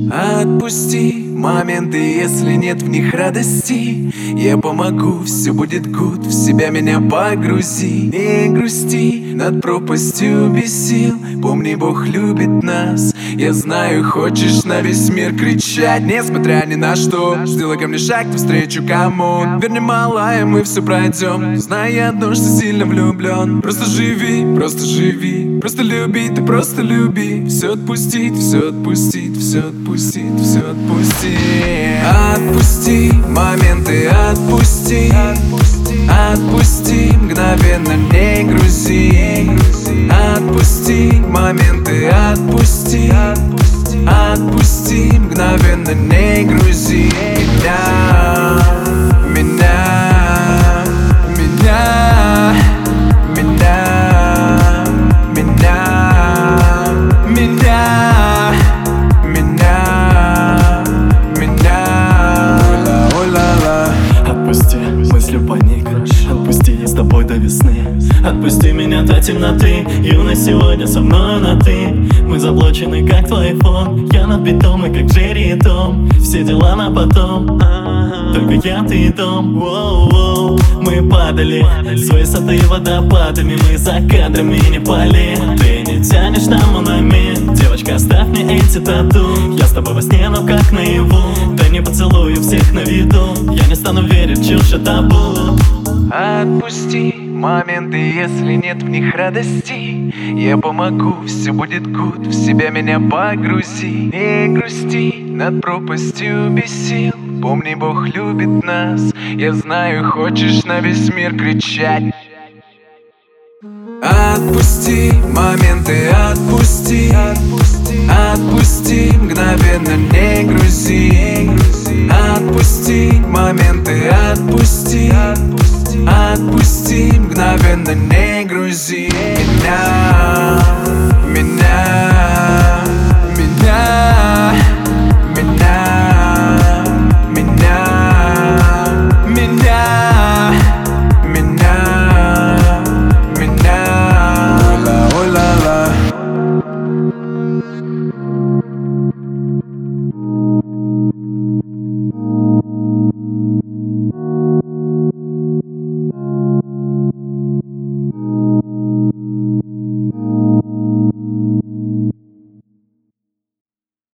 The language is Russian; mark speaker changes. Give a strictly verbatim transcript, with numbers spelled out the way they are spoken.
Speaker 1: Отпусти моменты, если нет в них радости. Я помогу, все будет гуд, в себя меня погрузи. Не грусти над пропастью без сил. Помни, Бог любит нас. Я знаю, хочешь на весь мир кричать, несмотря ни на что. Сделай ко мне шаг навстречу, кому. Верни, малая, мы все пройдем. Знай одно, что сильно влюблен. Просто живи, просто живи. Просто люби, ты просто люби. Все отпустить, все отпустить, все отпустить, все отпустить. Отпусти моменты, отпусти. Отпусти, мгновенно не грузи. Отпусти моменты, отпусти. Отпусти, мгновенно не грузи. Меня, меня, меня, меня, меня, меня, меня, меня. Ой-ла-ла-ла.
Speaker 2: Отпусти мысли паник, отпусти, я с тобой до весны. Отпусти меня до темноты, юность сегодня со мной на ты. Мы заблочены, как твой фон. Я над битом и как Джерри и Том. Все дела на потом, только я, ты и дом. Воу-воу. Мы падали с высоты водопадами. Мы за кадрами не пали. Ты не тянешь на монумент. Девочка, оставь мне эти тату. Я с тобой во сне, но как наяву. Да не поцелую всех на виду. Я не стану верить в чушь и табу.
Speaker 1: Отпусти моменты, если нет в них радости. Я помогу, все будет гуд, в себя меня погрузи. Не грусти над пропастью без сил. Помни, Бог любит нас. Я знаю, хочешь на весь мир кричать. Отпусти моменты, отпусти. Отпусти, мгновенно не грузи. Отпусти моменты, отпусти. Отпусти, мгновенно не грузи.